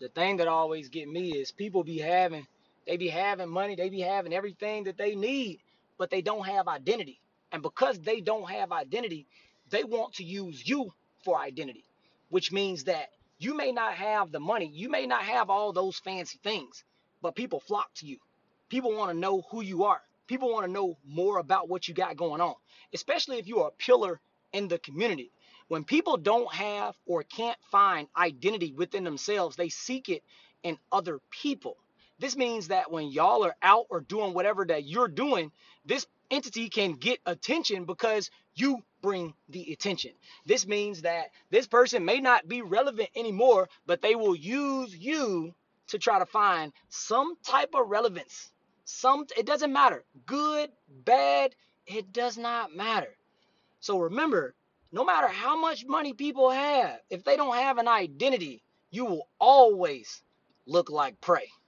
The thing that always get me is people they be having money, they be having everything that they need, but they don't have identity. And because they don't have identity, they want to use you for identity, which means that you may not have the money, you may not have all those fancy things, but people flock to you. People want to know who you are. People want to know more about what you got going on, especially if you are a pillar in the community. When people don't have or can't find identity within themselves, they seek it in other people. This means that when y'all are out or doing whatever that you're doing, this entity can get attention because you bring the attention. This means that this person may not be relevant anymore, but they will use you to try to find some type of relevance. It doesn't matter. Good, bad, it does not matter. So remember, no matter how much money people have, if they don't have an identity, you will always look like prey.